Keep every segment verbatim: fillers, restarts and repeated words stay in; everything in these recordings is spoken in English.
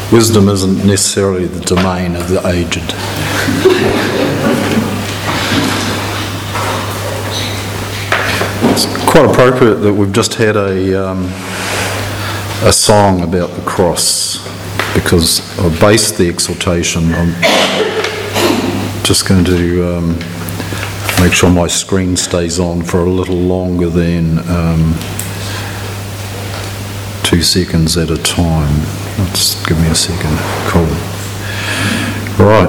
Wisdom isn't necessarily the domain of the aged. It's quite appropriate that we've just had a um, a song about the cross, because I based the exhortation on just going to um, make sure my screen stays on for a little longer than um, two seconds at a time. Let's give me a second. Cool. Right.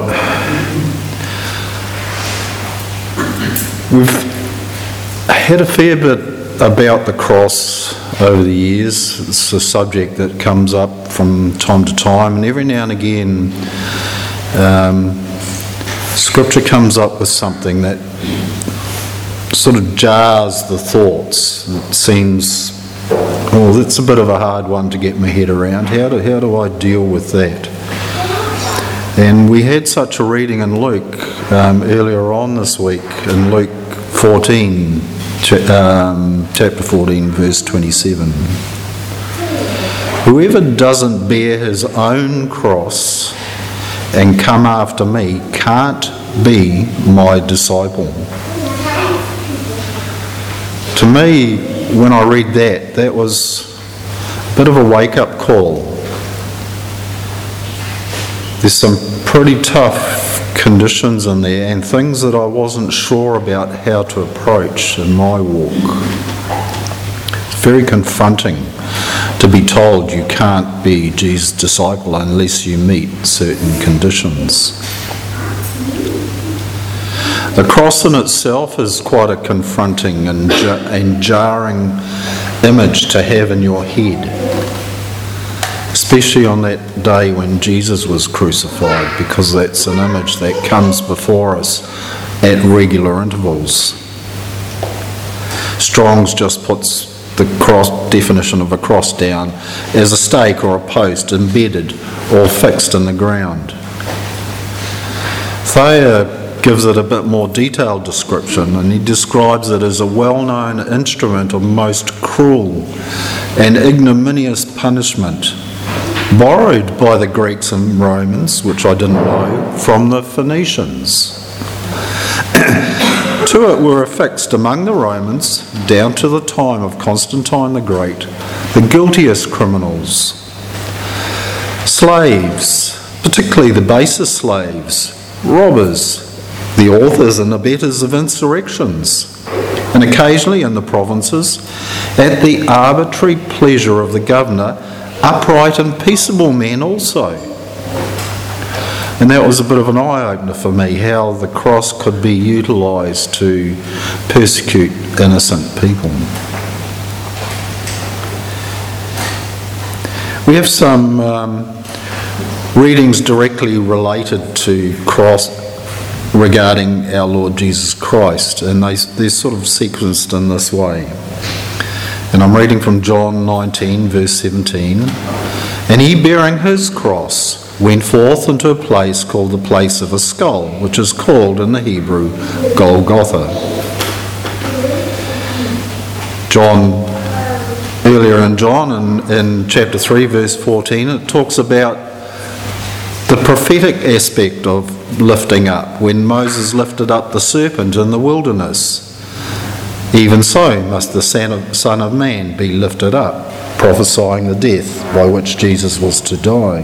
We've had a fair bit about the cross over the years. It's a subject that comes up from time to time, and every now and again um, Scripture comes up with something that sort of jars the thoughts. It seems, oh, that's a bit of a hard one to get my head around. How do, how do I deal with that? And we had such a reading in Luke um, earlier on this week, in Luke fourteen, um, chapter fourteen, verse twenty-seven. Whoever doesn't bear his own cross and come after me can't be my disciple. To me, when I read that, that was a bit of a wake-up call. There's some pretty tough conditions in there and things that I wasn't sure about how to approach in my walk. It's very confronting to be told you can't be Jesus' disciple unless you meet certain conditions. The cross in itself is quite a confronting and, jar- and jarring image to have in your head, especially on that day when Jesus was crucified, because that's an image that comes before us at regular intervals. Strong's just puts the cross definition of a cross down as a stake or a post embedded or fixed in the ground. Thayer gives it a bit more detailed description, and he describes it as a well-known instrument of most cruel and ignominious punishment, borrowed by the Greeks and Romans, which I didn't know, from the Phoenicians. To it were affixed among the Romans, down to the time of Constantine the Great, the guiltiest criminals. Slaves, particularly the basest slaves, robbers, the authors and abettors of insurrections, and occasionally in the provinces, at the arbitrary pleasure of the governor, upright and peaceable men also. And that was a bit of an eye-opener for me, how the cross could be utilised to persecute innocent people. We have some um, readings directly related to cross regarding our Lord Jesus Christ, and they, they're sort of sequenced in this way. And I'm reading from John nineteen, verse seventeen. And he, bearing his cross, went forth into a place called the place of a skull, which is called in the Hebrew Golgotha. John, earlier in John, in, in chapter three, verse fourteen, it talks about the prophetic aspect of lifting up, when Moses lifted up the serpent in the wilderness. Even so must the Son of, Son of Man be lifted up, prophesying the death by which Jesus was to die.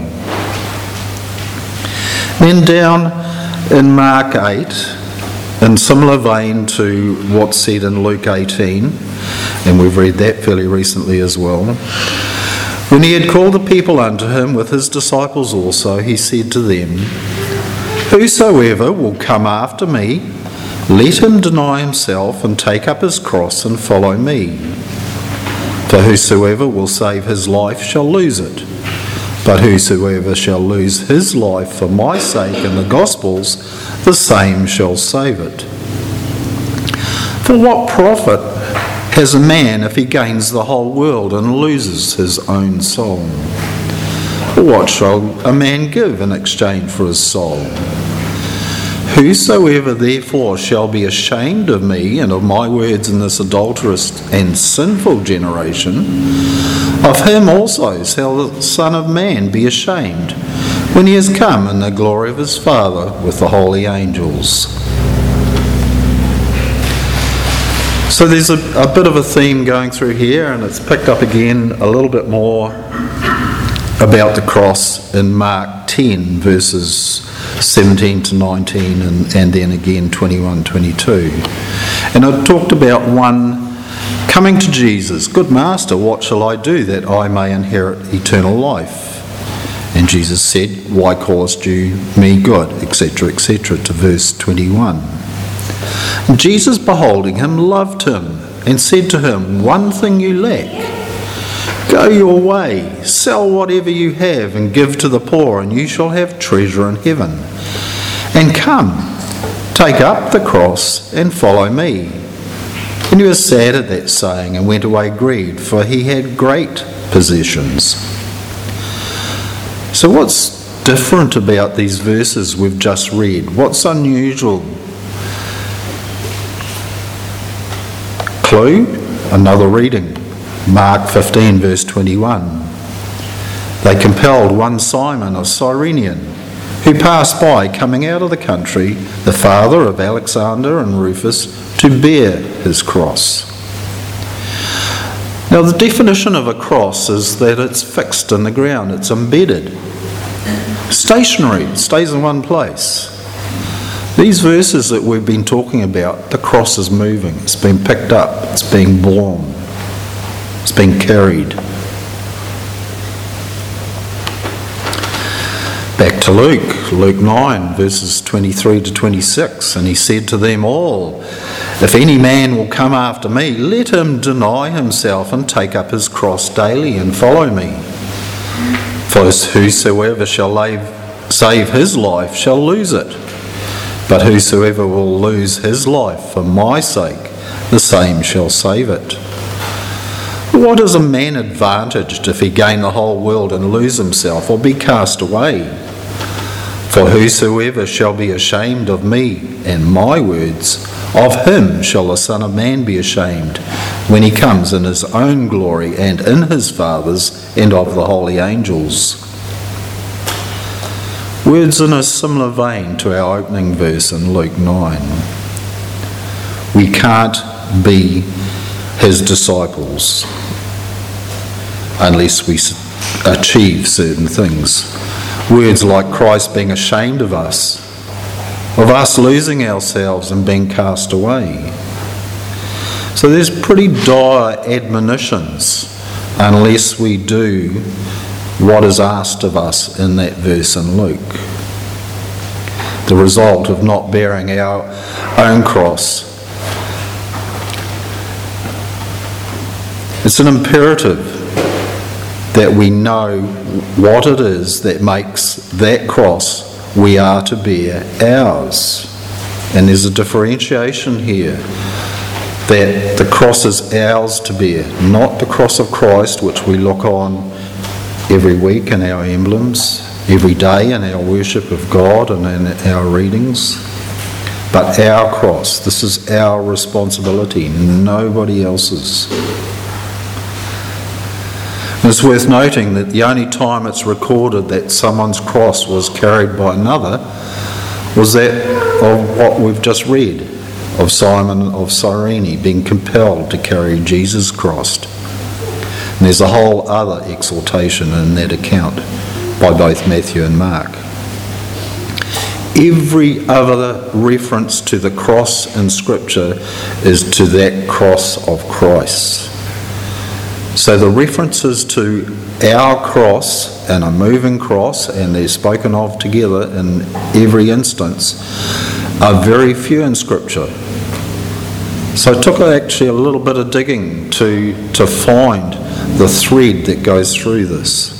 Then down in Mark eight, in similar vein to what's said in Luke eighteen, and we've read that fairly recently as well. When he had called the people unto him with his disciples also, he said to them, Whosoever will come after me, let him deny himself and take up his cross and follow me. For whosoever will save his life shall lose it, but whosoever shall lose his life for my sake and the gospel's, the same shall save it. For what profit has a man if he gains the whole world and loses his own soul? Or what shall a man give in exchange for his soul? Whosoever therefore shall be ashamed of me and of my words in this adulterous and sinful generation, of him also shall the Son of Man be ashamed, when he has come in the glory of his Father with the holy angels. So there's a, a bit of a theme going through here, and it's picked up again a little bit more about the cross in Mark ten, verses seventeen to nineteen, and, and then again twenty-one, twenty-two. And I talked about one coming to Jesus. Good Master, what shall I do that I may inherit eternal life? And Jesus said, why callest you me good, etc, et cetera, to verse twenty-one. And Jesus, beholding him, loved him and said to him, one thing you lack. Go your way, sell whatever you have and give to the poor, and you shall have treasure in heaven. And come, take up the cross and follow me. And he was sad at that saying and went away grieved, for he had great possessions. So what's different about these verses we've just read? What's unusual? Clue? Another reading. Mark fifteen, verse twenty-one. They compelled one Simon of Cyrenian, who passed by coming out of the country, the father of Alexander and Rufus, to bear his cross. Now the definition of a cross is that it's fixed in the ground, it's embedded, stationary, it stays in one place. These verses that we've been talking about, the cross is moving, it's been picked up, it's being borne. It's being carried. Back to Luke, Luke nine, verses twenty-three to twenty-six. And he said to them all, if any man will come after me, let him deny himself and take up his cross daily and follow me. For whosoever shall save his life shall lose it. But whosoever will lose his life for my sake, the same shall save it. What is a man advantaged if he gain the whole world and lose himself or be cast away? For whosoever shall be ashamed of me and my words, of him shall the Son of Man be ashamed, when he comes in his own glory and in his Father's and of the holy angels. Words in a similar vein to our opening verse in Luke nine. We can't be his disciples unless we achieve certain things. Words like Christ being ashamed of us, of us losing ourselves and being cast away. So there's pretty dire admonitions unless we do what is asked of us in that verse in Luke. The result of not bearing our own cross. It's an imperative that we know what it is that makes that cross we are to bear ours. And there's a differentiation here, that the cross is ours to bear, not the cross of Christ which we look on every week in our emblems, every day in our worship of God and in our readings, but our cross. This is our responsibility, nobody else's. It's worth noting that the only time it's recorded that someone's cross was carried by another was that of what we've just read, of Simon of Cyrene being compelled to carry Jesus' cross. And there's a whole other exaltation in that account by both Matthew and Mark. Every other reference to the cross in Scripture is to that cross of Christ. So the references to our cross and a moving cross, and they're spoken of together in every instance, are very few in Scripture. So it took actually a little bit of digging to, to find the thread that goes through this.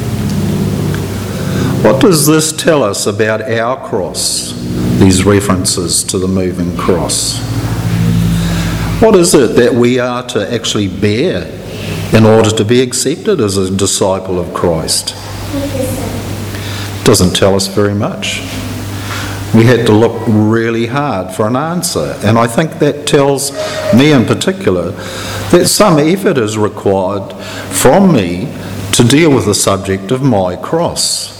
What does this tell us about our cross, these references to the moving cross? What is it that we are to actually bear in order to be accepted as a disciple of Christ? It doesn't tell us very much. We had to look really hard for an answer, and I think that tells me in particular that some effort is required from me to deal with the subject of my cross.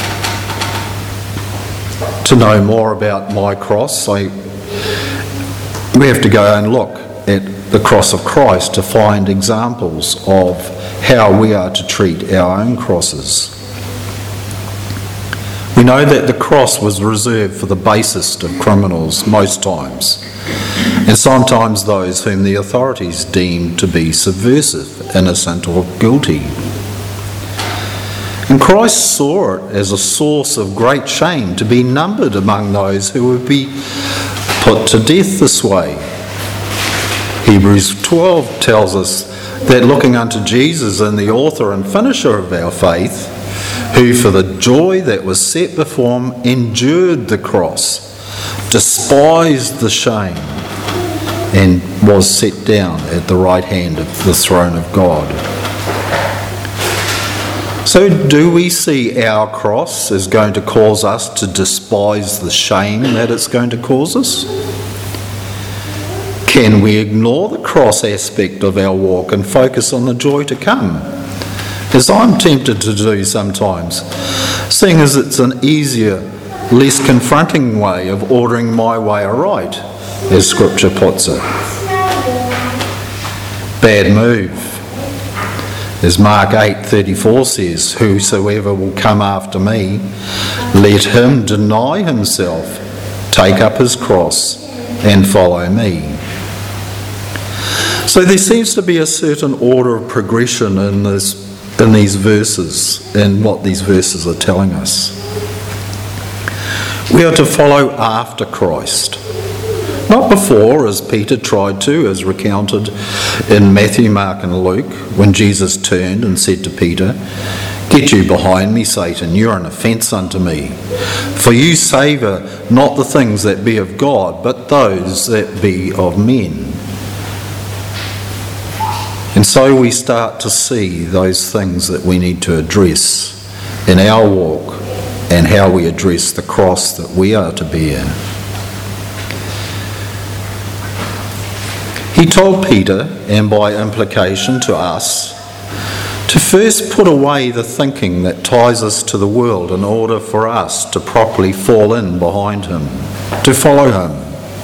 To know more about my cross, I, we have to go and look at the cross of Christ to find examples of how we are to treat our own crosses. We know that the cross was reserved for the basest of criminals most times, and sometimes those whom the authorities deemed to be subversive, innocent or guilty. And Christ saw it as a source of great shame to be numbered among those who would be put to death this way. Hebrews twelve tells us that looking unto Jesus and the author and finisher of our faith, who for the joy that was set before him endured the cross, despised the shame, and was set down at the right hand of the throne of God. So do we see our cross as going to cause us to despise the shame that it's going to cause us? Can we ignore the cross aspect of our walk and focus on the joy to come, as I'm tempted to do sometimes, seeing as it's an easier, less confronting way of ordering my way aright, as Scripture puts it? Bad move. As Mark eight thirty-four says, whosoever will come after me, let him deny himself, take up his cross, and follow me. So there seems to be a certain order of progression in this, in these verses, in what these verses are telling us. We are to follow after Christ. Not before, as Peter tried to, as recounted in Matthew, Mark and Luke, when Jesus turned and said to Peter, "Get you behind me, Satan, you are an offence unto me. For you savour not the things that be of God, but those that be of men." And so we start to see those things that we need to address in our walk and how we address the cross that we are to bear. He told Peter, and by implication to us, to first put away the thinking that ties us to the world in order for us to properly fall in behind him, to follow him.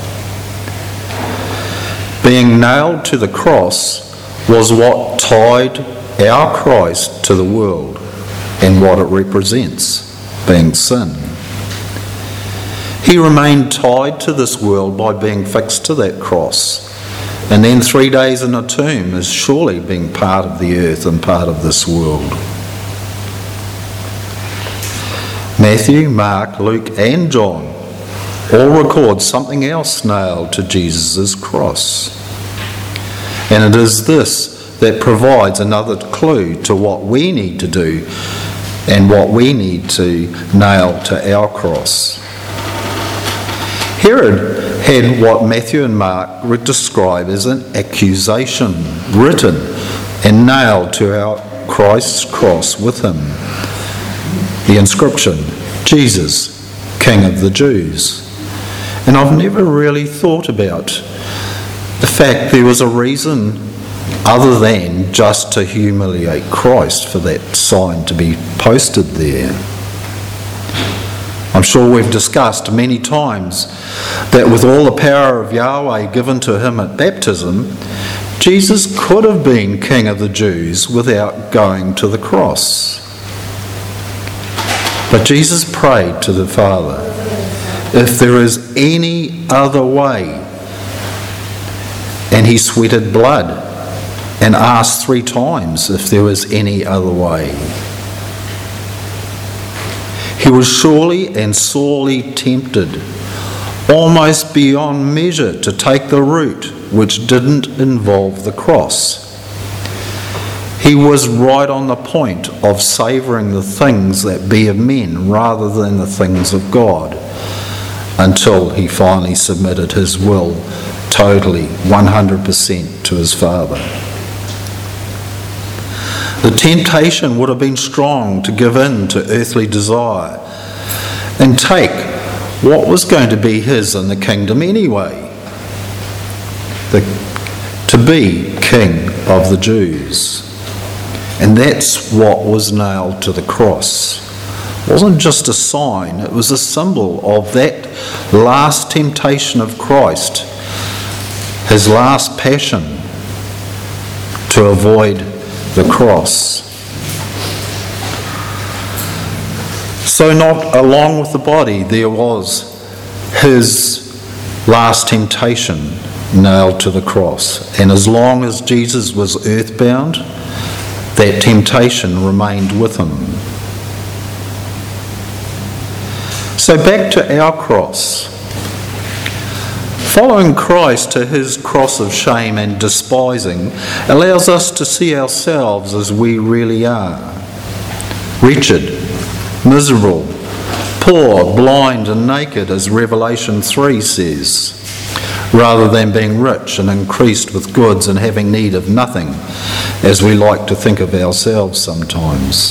Being nailed to the cross was what tied our Christ to the world and what it represents, being sin. He remained tied to this world by being fixed to that cross, and then three days in a tomb as surely being part of the earth and part of this world. Matthew, Mark, Luke and John all record something else nailed to Jesus' cross. And it is this that provides another clue to what we need to do and what we need to nail to our cross. Herod had what Matthew and Mark would describe as an accusation written and nailed to our Christ's cross with him. The inscription, Jesus, King of the Jews. And I've never really thought about the fact there was a reason other than just to humiliate Christ for that sign to be posted there. I'm sure we've discussed many times that with all the power of Yahweh given to him at baptism, Jesus could have been King of the Jews without going to the cross. But Jesus prayed to the Father, if there is any other way, and he sweated blood and asked three times if there was any other way. He was surely and sorely tempted, almost beyond measure, to take the route which didn't involve the cross. He was right on the point of savouring the things that be of men rather than the things of God, until he finally submitted his will totally, one hundred percent to his Father. The temptation would have been strong to give in to earthly desire and take what was going to be his in the kingdom anyway? The, to be king of the Jews. And that's what was nailed to the cross. It wasn't just a sign, it was a symbol of that last temptation of Christ, his last passion to avoid the cross. So not along with the body, there was his last temptation nailed to the cross. And as long as Jesus was earthbound, that temptation remained with him. So back to our cross. Following Christ to his cross of shame and despising allows us to see ourselves as we really are. Wretched, miserable, poor, blind and naked, as Revelation three says, rather than being rich and increased with goods and having need of nothing, as we like to think of ourselves sometimes.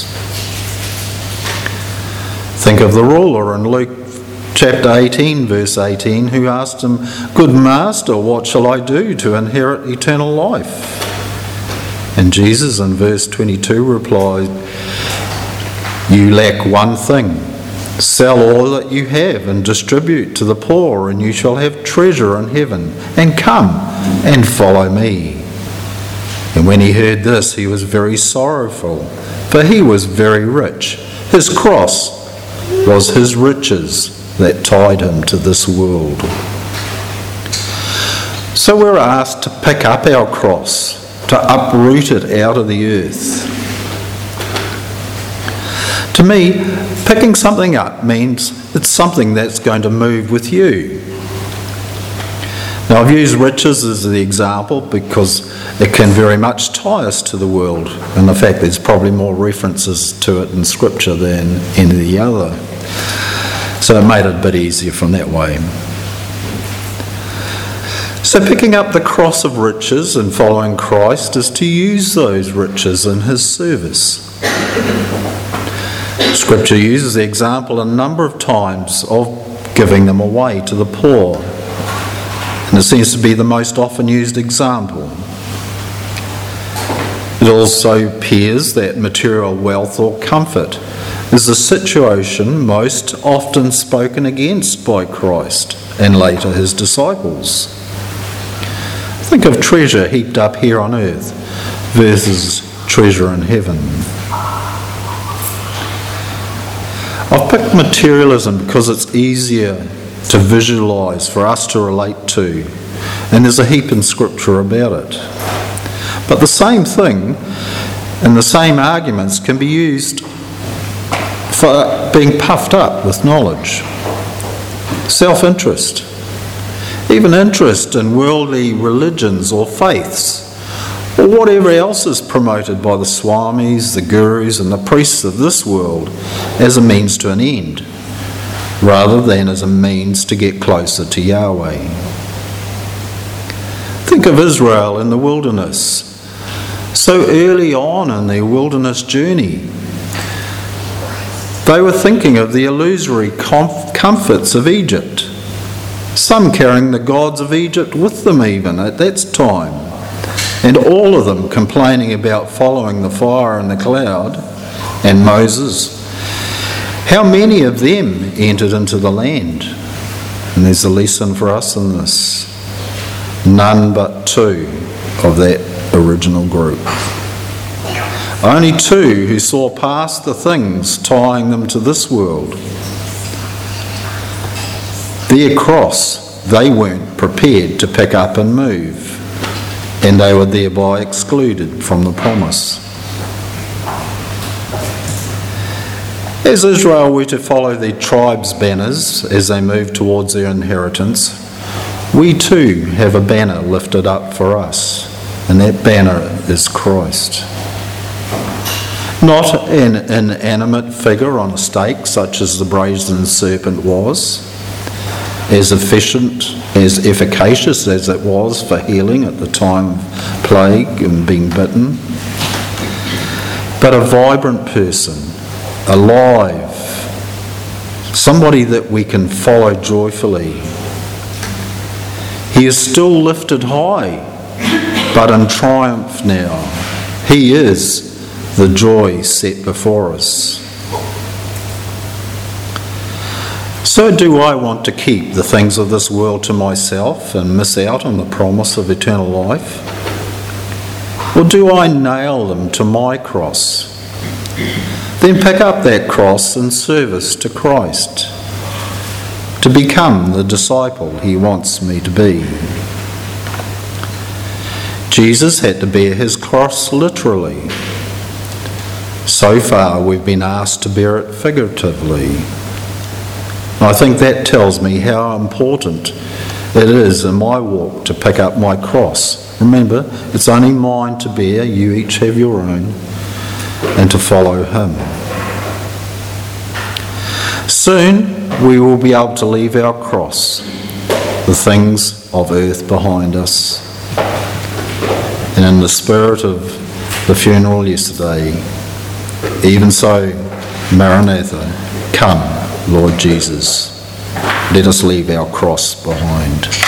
Think of the ruler in Luke chapter eighteen, verse eighteen, who asked him, "Good master, what shall I do to inherit eternal life?" And Jesus in verse twenty-two replied, "You lack one thing. Sell all that you have and distribute to the poor, and you shall have treasure in heaven. And come and follow me." And when he heard this, he was very sorrowful, for he was very rich. His cross was his riches that tied him to this world. So we're asked to pick up our cross, to uproot it out of the earth. To me, picking something up means it's something that's going to move with you. Now, I've used riches as the example because it can very much tie us to the world. And in fact, there's probably more references to it in Scripture than any other. So it made it a bit easier from that way. So picking up the cross of riches and following Christ is to use those riches in his service. Scripture uses the example a number of times of giving them away to the poor. And it seems to be the most often used example. It also appears that material wealth or comfort is a situation most often spoken against by Christ and later his disciples. Think of treasure heaped up here on earth versus treasure in heaven. I've picked materialism because it's easier to visualise, for us to relate to, and there's a heap in Scripture about it. But the same thing and the same arguments can be used for being puffed up with knowledge, self-interest, even interest in worldly religions or faiths, or whatever else is promoted by the swamis, the gurus and the priests of this world as a means to an end, rather than as a means to get closer to Yahweh. Think of Israel in the wilderness. So early on in their wilderness journey, they were thinking of the illusory comf- comforts of Egypt, some carrying the gods of Egypt with them even at that time, and all of them complaining about following the fire and the cloud and Moses. How many of them entered into the land? And there's a lesson for us in this. None but two of that original group. Only two who saw past the things tying them to this world. Their cross they weren't prepared to pick up and move, and they were thereby excluded from the promise. As Israel were to follow their tribes' banners as they moved towards their inheritance, we too have a banner lifted up for us, and that banner is Christ. Not an inanimate figure on a stake such as the brazen serpent was, as efficient, as efficacious as it was for healing at the time of plague and being bitten, but a vibrant person, alive, somebody that we can follow joyfully. He is still lifted high, but in triumph now. He is the joy set before us. So do I want to keep the things of this world to myself and miss out on the promise of eternal life? Or do I nail them to my cross? Then pick up that cross in service to Christ, to become the disciple he wants me to be. Jesus had to bear his cross literally. So far we've been asked to bear it figuratively. I think that tells me how important it is in my walk to pick up my cross. Remember, it's only mine to bear, you each have your own, and to follow him. Soon we will be able to leave our cross, the things of earth behind us. And in the spirit of the funeral yesterday, even so, Maranatha, come, Lord Jesus. Let us leave our cross behind.